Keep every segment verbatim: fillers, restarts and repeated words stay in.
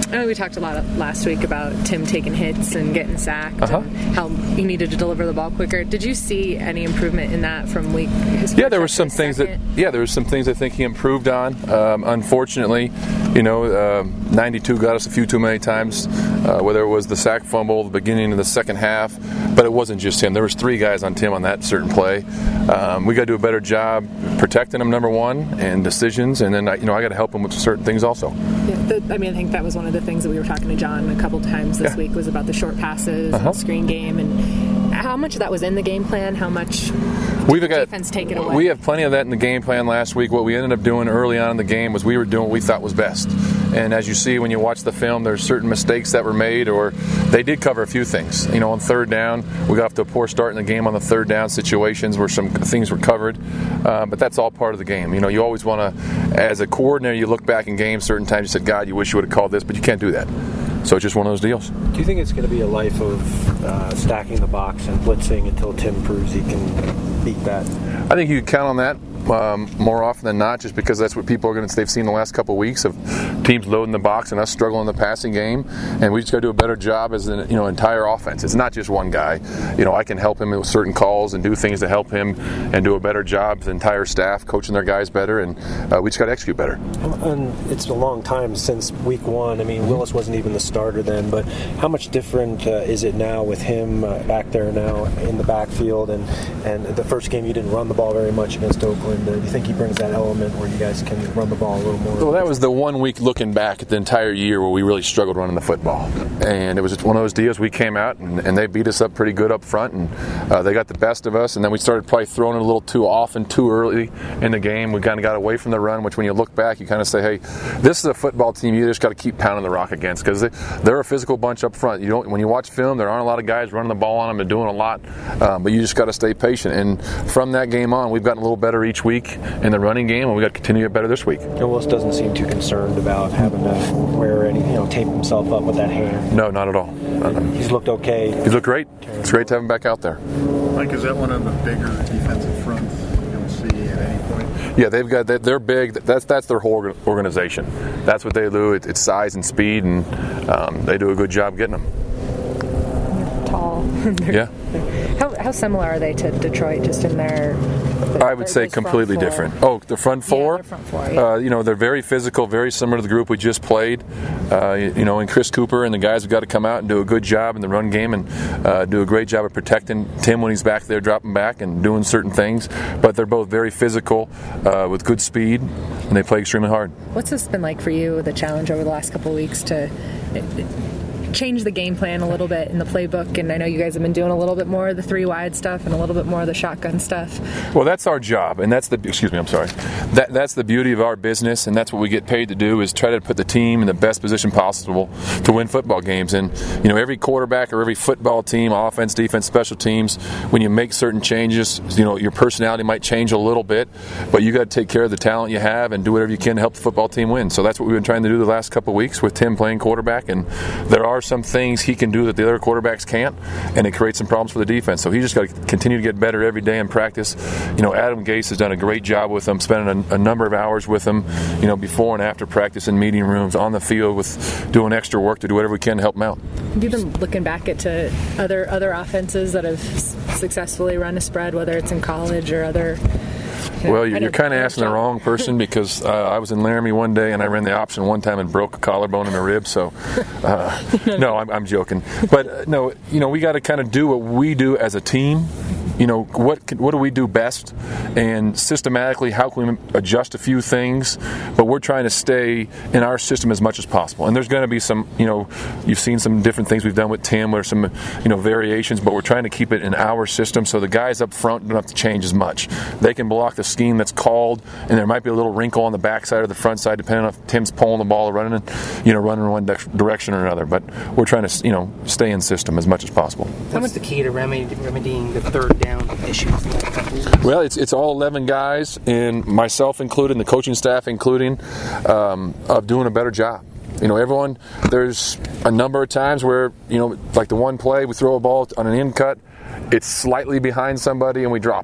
I know we talked a lot last week about Tim taking hits and getting sacked uh-huh. and how he needed to deliver the ball quicker. Did you see any improvement in that from week? His yeah, there were some things second? that yeah, there were some things I think he improved on. Um, unfortunately, you know, uh, ninety-two got us a few too many times. Uh, whether it was the sack fumble, the beginning of the second half, but it wasn't just him. There was three guys on Tim on that certain play. Um, we got to do a better job protecting him, number one, and decisions, and then you know I got to help him with certain things also. Yeah, the, I mean, I think that was one of the things that we were talking to John a couple times this yeah. week was about the short passes, uh-huh. and screen game, and how much of that was in the game plan. How much We've did the got, defense take it away? We have plenty of that in the game plan last week. What we ended up doing early on in the game was we were doing what we thought was best. And as you see when you watch the film, there's certain mistakes that were made, or they did cover a few things. You know, on third down, we got off to a poor start in the game on the third down situations where some things were covered. Uh, but that's all part of the game. You know, you always want to, as a coordinator, you look back in games, certain times you said, God, you wish you would have called this, but you can't do that. So it's just one of those deals. Do you think it's going to be a life of uh, stacking the box and blitzing until Tim proves he can beat that? I think you can count on that. Um, more often than not, just because that's what people are going to they've seen the last couple of weeks of teams loading the box and us struggling in the passing game, and we just got to do a better job as an you know entire offense. It's not just one guy. You know, I can help him with certain calls and do things to help him and do a better job. The entire staff coaching their guys better, and uh, we just got to execute better. And it's a long time since week one. I mean, Willis wasn't even the starter then, but how much different uh, is it now with him uh, back there now in the backfield? And and the first game you didn't run the ball very much against Oakland. Do you think he brings that element where you guys can run the ball a little more? Well, that was the one week looking back at the entire year where we really struggled running the football. And it was one of those deals. We came out and, and they beat us up pretty good up front, and uh, they got the best of us. And then we started probably throwing it a little too often, too early in the game. We kind of got away from the run, which when you look back, you kind of say, hey, this is a football team you just got to keep pounding the rock against, because they, they're a physical bunch up front. You don't when you watch film, there aren't a lot of guys running the ball on them and doing a lot, um, but you just got to stay patient. And from that game on, we've gotten a little better each week in the running game, and we got to continue to get better this week. Willis doesn't seem too concerned about having to wear any, you know, tape himself up with that hand. No, not at all. Uh, He's looked okay. He's looked great. It's great to have him back out there. Mike, is that one of the bigger defensive fronts you'll see at any point? Yeah, they've got they're big. That's that's their whole organization. That's what they do. It's size and speed, and um, they do a good job getting them. They're tall. They're, yeah. How how similar are they to Detroit, just in their? I would say completely different. Oh, the front four? Yeah, front four, yeah. Uh, you know, they're very physical, very similar to the group we just played. Uh, you know, and Chris Cooper and the guys have got to come out and do a good job in the run game and uh, do a great job of protecting Tim when he's back there, dropping back and doing certain things. But they're both very physical, uh, with good speed, and they play extremely hard. What's this been like for you, the challenge over the last couple of weeks to change the game plan a little bit in the playbook? And I know you guys have been doing a little bit more of the three wide stuff and a little bit more of the shotgun stuff. Well, that's our job, and that's the excuse me, I'm sorry. That that's the beauty of our business, and that's what we get paid to do, is try to put the team in the best position possible to win football games. And you know, every quarterback or every football team, offense, defense, special teams, when you make certain changes, you know, your personality might change a little bit, but you got to take care of the talent you have and do whatever you can to help the football team win. So that's what we've been trying to do the last couple of weeks with Tim playing quarterback, and there are some things he can do that the other quarterbacks can't, and it creates some problems for the defense. So he just got to continue to get better every day in practice. You know, Adam Gase has done a great job with him, spending a, a number of hours with him, you know, before and after practice in meeting rooms, on the field, with doing extra work to do whatever we can to help him out. Have you been looking back at to other other offenses that have successfully run a spread, whether it's in college or other? You know, well, you're, you're kind of asking the wrong person, because uh, I was in Laramie one day and I ran the option one time and broke a collarbone and a rib. So, uh, no, I'm, I'm joking. But uh, no, you know, we got to kind of do what we do as a team. You know, what can, what do we do best, and systematically how can we adjust a few things, but we're trying to stay in our system as much as possible. And there's going to be some, you know, you've seen some different things we've done with Tim, or some, you know, variations, but we're trying to keep it in our system so the guys up front don't have to change as much. They can block the scheme that's called, and there might be a little wrinkle on the backside or the front side depending on if Tim's pulling the ball or running in, you know, running in one direction or another. But we're trying to, you know, stay in system as much as possible. What's the key to remedy, remedying the third down issues? Well, it's it's all eleven guys, and myself included, and the coaching staff including, um, of doing a better job. You know, everyone, there's a number of times where, you know, like the one play, we throw a ball on an in cut, it's slightly behind somebody and we drop it.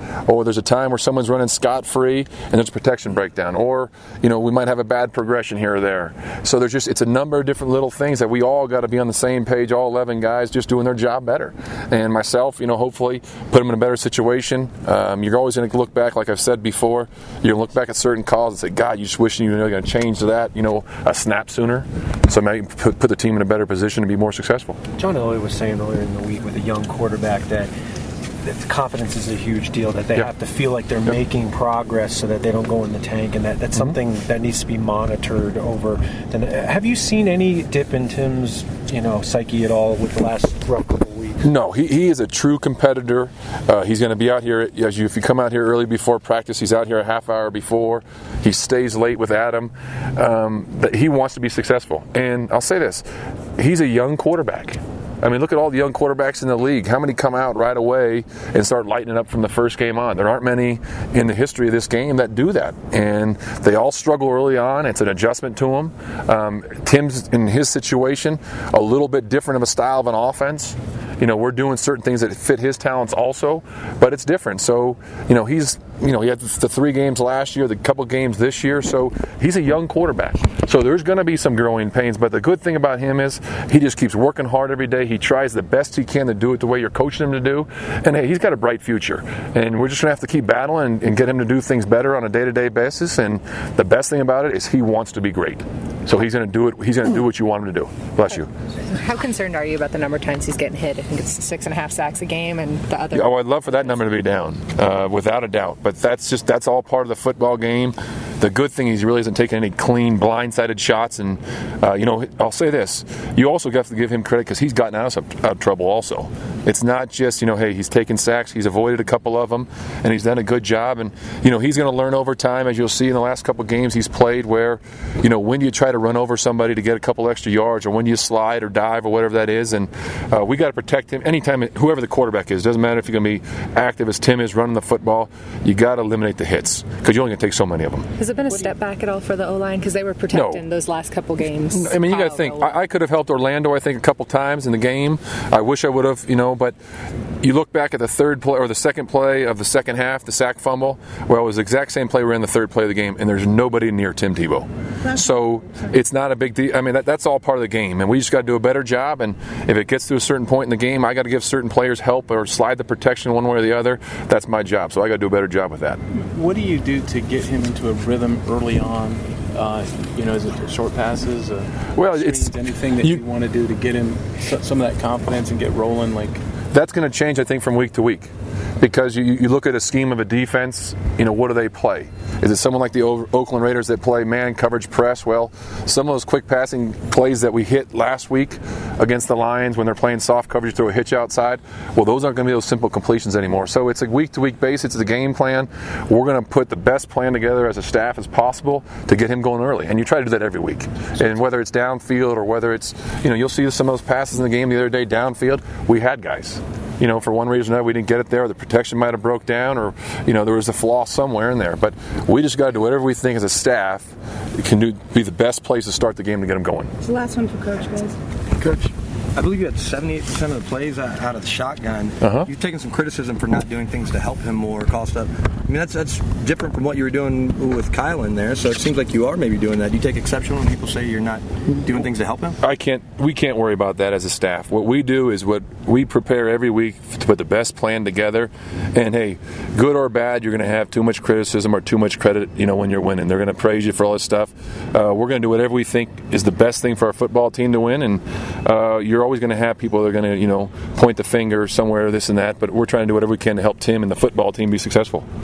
or there's a time where someone's running scot-free and there's a protection breakdown, or you know we might have a bad progression here or there. So there's just it's a number of different little things that we all got to be on the same page, all eleven guys just doing their job better. And myself, you know, hopefully put them in a better situation. Um, you're always going to look back, like I've said before, you're going to look back at certain calls and say, God, you just wish you were going to change that, you know, a snap sooner. So maybe put, put the team in a better position to be more successful. John Elway was saying earlier in the week with a young quarterback that that confidence is a huge deal, that they yep. have to feel like they're yep. making progress so that they don't go in the tank, and that, that's mm-hmm. something that needs to be monitored over. And have you seen any dip in Tim's, you know, psyche at all with the last rough couple of weeks? No, he, he is a true competitor. Uh, he's going to be out here, as you, if you come out here early before practice, he's out here a half hour before. He stays late with Adam. Um, but he wants to be successful. And I'll say this, he's a young quarterback. I mean, look at all the young quarterbacks in the league. How many come out right away and start lighting up from the first game on? There aren't many in the history of this game that do that. And they all struggle early on. It's an adjustment to them. Um, Tim's, in his situation, a little bit different of a style of an offense. You know, we're doing certain things that fit his talents also, but it's different. So, you know, he's, you know, he had the three games last year, the couple games this year, so he's a young quarterback. So there's going to be some growing pains, but the good thing about him is he just keeps working hard every day. He tries the best he can to do it the way you're coaching him to do, and hey, he's got a bright future. And we're just going to have to keep battling and, and get him to do things better on a day-to-day basis, and the best thing about it is he wants to be great. So he's going to do it. He's going to do what you want him to do. Bless you. How concerned are you about the number of times he's getting hit? I think it's six and a half sacks a game, and the other. Oh, I'd love for that number to be down, uh, without a doubt. But that's just that's all part of the football game. The good thing is he really isn't taking any clean, blindsided shots. And uh, you know, I'll say this: you also have to give him credit because he's gotten out of some out of trouble. Also, it's not just you know, hey, he's taken sacks. He's avoided a couple of them, and he's done a good job. And you know, he's going to learn over time, as you'll see in the last couple of games he's played, where you know when you try to run over somebody to get a couple extra yards, or when you slide or dive or whatever that is. And uh, we got to protect him anytime, whoever the quarterback is. Doesn't matter if you're going to be active as Tim is running the football. You got to eliminate the hits because you're only going to take so many of them. Has it been a step back at all for the O-line? Because they were protecting no. those last couple games. I mean, you got to think. I, I could have helped Orlando, I think, a couple times in the game. I wish I would have, you know, but you look back at the third play or the second play of the second half, the sack fumble. Well, it was the exact same play we ran the third play of the game, and there's nobody near Tim Tebow. So it's not a big deal. I mean, that, that's all part of the game, and we just got to do a better job. And if it gets to a certain point in the game, I got to give certain players help or slide the protection one way or the other. That's my job, so I got to do a better job with that. What do you do to get him into a rhythm early on? Uh, you know, is it short passes? Uh, well, screens, it's anything that you, you want to do to get him some of that confidence and get rolling. Like that's going to change, I think, from week to week. Because you, you look at a scheme of a defense, you know, what do they play? Is it someone like the Oakland Raiders that play man coverage press? Well, some of those quick passing plays that we hit last week against the Lions when they're playing soft coverage, throw a hitch outside, well, those aren't going to be those simple completions anymore. So it's a week-to-week basis. It's a game plan. We're going to put the best plan together as a staff as possible to get him going early. And you try to do that every week. And whether it's downfield or whether it's, you know, you'll see some of those passes in the game the other day downfield. We had guys. You know, for one reason or another, we didn't get it there. The protection might have broke down, or you know, there was a flaw somewhere in there. But we just got to do whatever we think as a staff can do, be the best place to start the game to get them going. It's the last one for Coach, guys. Coach, I believe you had seventy-eight percent of the plays out of the shotgun. Uh-huh. You've taken some criticism for not doing things to help him more, call stuff. I mean, that's that's different from what you were doing with Kyle in there. So it seems like you are maybe doing that. Do you take exception when people say you're not doing things to help him? I can't. We can't worry about that as a staff. What we do is what we prepare every week to put the best plan together. And hey, good or bad, you're going to have too much criticism or too much credit. You know, when you're winning, they're going to praise you for all this stuff. Uh, we're going to do whatever we think is the best thing for our football team to win. And uh, you're always going to have people that are going to, you know, point the finger somewhere, this and that. But we're trying to do whatever we can to help Tim and the football team be successful.